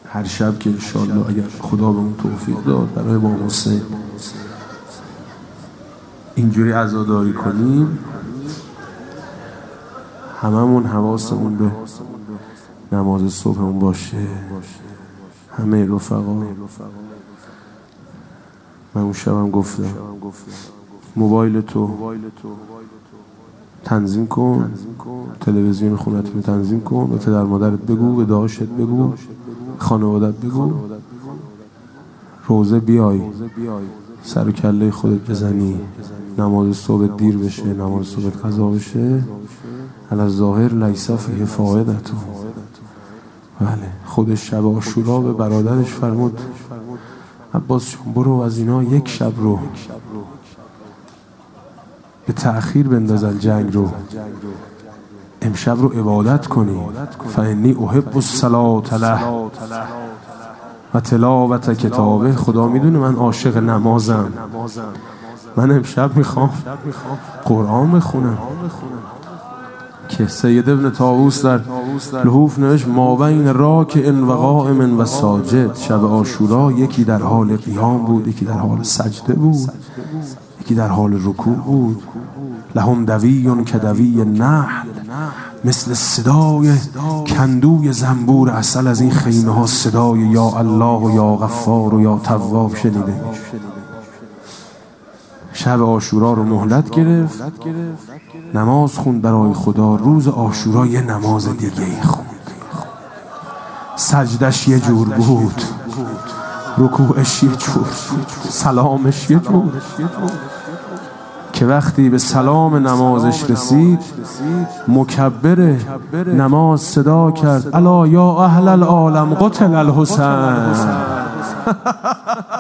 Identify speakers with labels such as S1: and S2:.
S1: هر شب که انشالله اگر خدا بهمون توفیق داد برای امام حسین اینجوری عزاداری کنیم، هممون حواسمون به نماز صبحمون باشه. همه رفقا، من اون شبم گفتم موبایل تو تنظیم کن، تلویزیون خونت رو تنظیم کن، به پدر مادرت بگو، به داداشت بگو، خانوادت بگو، روزه بیای سر و کله خودت بزنی، نماز صبح دیر بشه، نماز صبح قضا بشه، علی الظاهر لیس فیه فائدة. بله، خودش شب عاشورا به برادرش فرمود عباس جان برو از اینا یک شب رو به تأخیر بندازن، جنگ رو امشب رو عبادت کنی. فانی احب الصلاة له و تلاوت کتابه. خدا میدونه من عاشق نمازم، من امشب میخوام قرآن بخونم. که سید ابن طاووس در لحوف نوشت ما بین راکع و قائم و ساجد. شب عاشورا یکی در حال قیام بود، یکی در حال سجده بود، یکی در حال رکوع بود. لهم دوی کدوی النحل، مثل صدای کندوی زنبور عسل از این خیمه ها صدای یا الله و یا غفار و یا تواب شنیده. شب عاشورا رو مهلت گرفت، نماز خوند برای خدا. روز عاشورا یه نماز دیگه ای خوند، سجدش یه جور بود، رکوعش یه جور، سلامش یه جور. که وقتی به سلام نمازش رسید، مکبر نماز صدا کرد الا یا اهل العالم قتل الحسین.